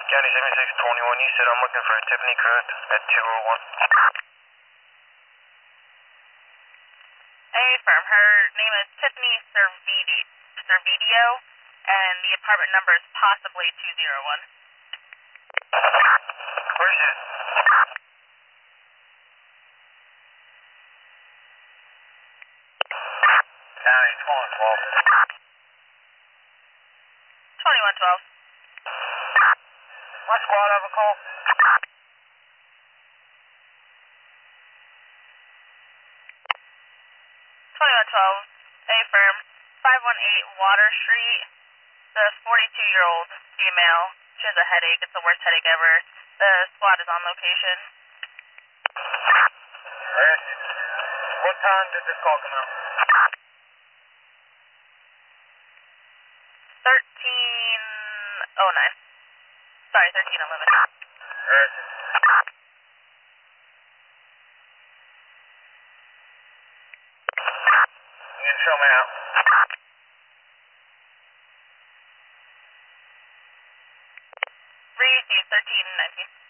County 7621, you said I'm looking for Tiffany Correct at 201. Hey, firm. Her name is Tiffany Servidio, and the apartment number is possibly 201. Where is it? County 2112. 2112. My squad have a call? 2112. Hey, firm. 518 Water Street. The 42-year-old female. She has a headache. It's the worst headache ever. The squad is on location. Alright. What time did this call come out? 1309. Sorry, 1311. Alright. You can show me out. Received 1319.